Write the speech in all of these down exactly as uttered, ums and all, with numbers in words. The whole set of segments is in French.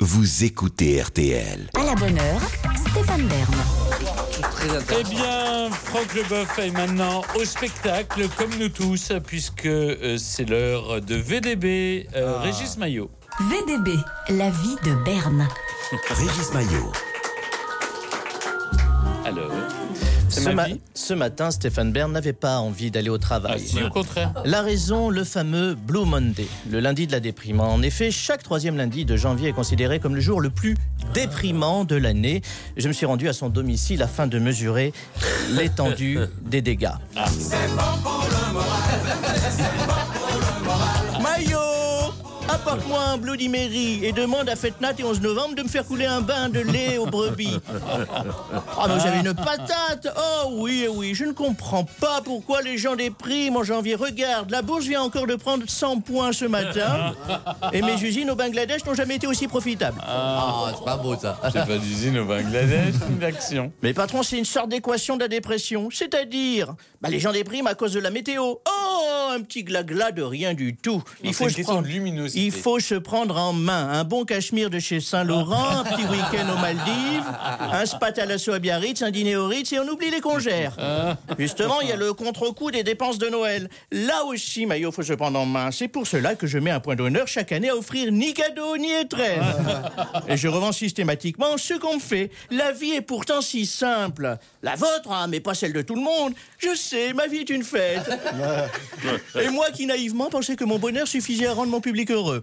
vous écoutez R T L. À la bonne heure, Stéphane Bern. Eh bien, Franck Leboeuf est maintenant au spectacle, comme nous tous, puisque euh, c'est l'heure de V D B. Euh, ah. Régis Maillot. V D B, la vie de Bern. Régis Maillot. Alors, c'est ce, ma- ce matin, Stéphane Bern n'avait pas envie d'aller au travail. Ah, si, au contraire. La raison, le fameux Blue Monday, le lundi de la déprime. En effet, chaque troisième lundi de janvier est considéré comme le jour le plus déprimant de l'année. Je me suis rendu à son domicile afin de mesurer l'étendue des dégâts. Ah. C'est bon pour le moral, c'est bon pour le moral. Maillot, apporte-moi un Bloody Mary et demande à Fête Nat et onze novembre de me faire couler un bain de lait aux brebis. Ah, mais j'avais une patate. Oh oui, oui, je ne comprends pas pourquoi les gens dépriment en janvier. Regarde, la bourse vient encore de prendre cent points ce matin et mes usines au Bangladesh n'ont jamais été aussi profitables. Ah, c'est pas beau ça. J'ai pas d'usine au Bangladesh, une action. Mais patron, c'est une sorte d'équation de la dépression. C'est-à-dire, bah, les gens dépriment à cause de la météo. Oh, un petit glagla de rien du tout. Il non, faut se prendre luminosité. Il faut se prendre en main. Un bon cachemire de chez Saint-Laurent, un petit week-end aux Maldives, un spat à l'assaut à Biarritz, un dîner au Ritz et on oublie les congères. Justement, il y a le contre-coup des dépenses de Noël. Là aussi, Maillot, faut se prendre en main. C'est pour cela que je mets un point d'honneur chaque année à offrir ni cadeau ni étrenne. Et je revends systématiquement ce qu'on me fait. La vie est pourtant si simple. La vôtre, hein, mais pas celle de tout le monde. Je sais, ma vie est une fête. Et moi qui naïvement pensais que mon bonheur suffisait à rendre mon public heureux.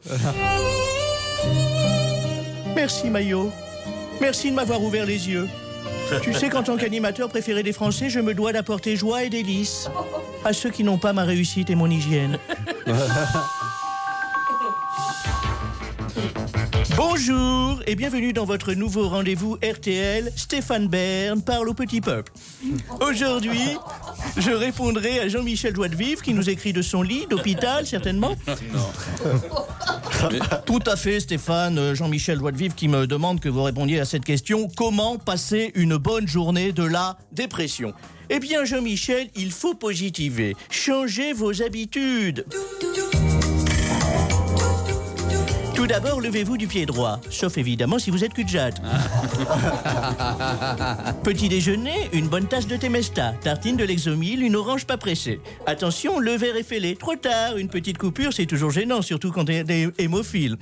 Merci Maillot. Merci de m'avoir ouvert les yeux. Tu sais qu'en tant qu'animateur préféré des Français, je me dois d'apporter joie et délices à ceux qui n'ont pas ma réussite et mon hygiène. Bonjour et bienvenue dans votre nouveau rendez-vous R T L. Stéphane Bern parle au petit peuple. Aujourd'hui, je répondrai à Jean-Michel Joie de Vivre qui nous écrit de son lit, d'hôpital certainement. Non. Tout à fait Stéphane, Jean-Michel Joie de Vivre qui me demande que vous répondiez à cette question. Comment passer une bonne journée de la dépression ? Eh bien Jean-Michel, il faut positiver. Changez vos habitudes. Tout d'abord, levez-vous du pied droit, sauf évidemment si vous êtes cul-de-jatte. Petit déjeuner, une bonne tasse de Temesta, tartine de Lexomil, une orange pas pressée. Attention, le verre est fêlé. Trop tard, une petite coupure, c'est toujours gênant, surtout quand on est hémophile.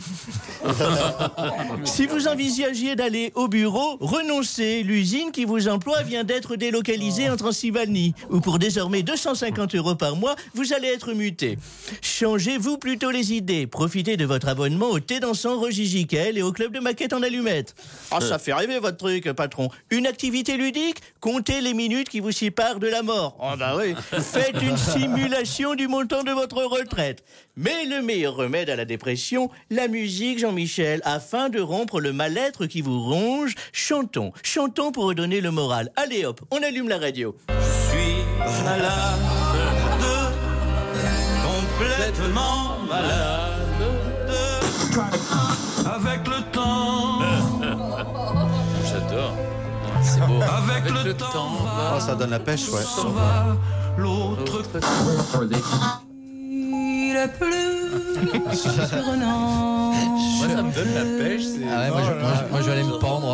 Si vous envisagiez d'aller au bureau, renoncez. L'usine qui vous emploie vient d'être délocalisée en Transylvanie, où pour désormais deux cent cinquante euros par mois, vous allez être muté. Changez-vous plutôt les idées. Profitez de votre abonnement au thé dansant Roger Giquel et au club de maquettes en allumettes. Ah, ça fait rêver votre truc, patron. Une activité ludique ? Comptez les minutes qui vous séparent de la mort. Oh bah oui. Faites une simulation du montant de votre retraite. Mais le meilleur remède à la dépression, la musique, Jean-Michel, afin de rompre le mal-être qui vous ronge, chantons. Chantons pour redonner le moral. Allez hop, on allume la radio. Je suis malade, complètement malade. Avec le temps. J'adore. C'est beau. Avec, Avec le, le temps. temps va, oh, ça donne la pêche, ouais. S'en va l'autre. Il a plu sur un an. Moi, ça me donne la pêche. C'est... Ah ouais, moi, je, moi, je, moi, je vais aller me pendre.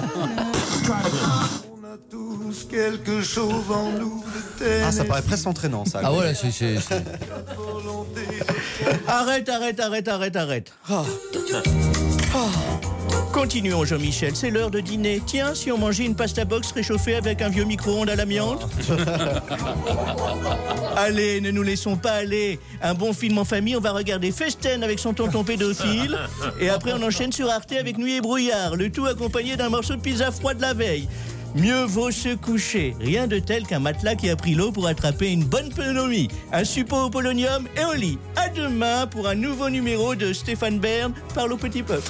On a tous quelque chose en nous de tel. Ah, ça paraît presque entraînant, ça. Ah ouais, là, c'est... c'est, c'est... Arrête, arrête, arrête, arrête, arrête. Oh. Oh. Continuons, Jean-Michel, c'est l'heure de dîner. Tiens, si on mangeait une pasta box réchauffée avec un vieux micro-ondes à l'amiante. Allez, ne nous laissons pas aller. Un bon film en famille, on va regarder Festen avec son tonton pédophile. Et après, on enchaîne sur Arte avec Nuit et brouillard. Le tout accompagné d'un morceau de pizza froid de la veille. Mieux vaut se coucher. Rien de tel qu'un matelas qui a pris l'eau pour attraper une bonne pneumonie. Un suppôt au polonium et au lit. À demain pour un nouveau numéro de Stéphane Bern parle au petit peuple.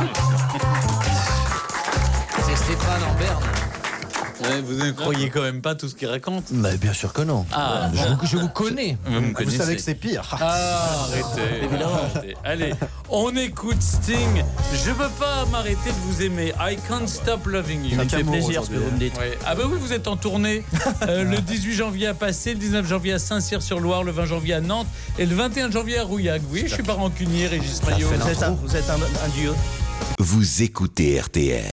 C'est Stéphane en Berne. Ouais, vous ne croyez quand même pas tout ce qu'il raconte. Mais bien sûr que non. Ah, je, vous, je vous connais. Vous, me vous savez que c'est pire. Ah, arrêtez. Évidemment. Arrêtez. Allez, on écoute Sting. Je peux pas m'arrêter de vous aimer. I can't stop loving you. Ça me fait plaisir ce que vous me dites. Ouais. Ah bah oui, vous êtes en tournée. Euh, le dix-huit janvier à Passé, le dix-neuf janvier à Saint-Cyr-sur-Loire, le vingt janvier à Nantes et le vingt et un janvier à Rouillac. Oui, je suis pas rancunier, Régis Maillot. Vous êtes un, vous êtes un, un duo. Vous écoutez R T L.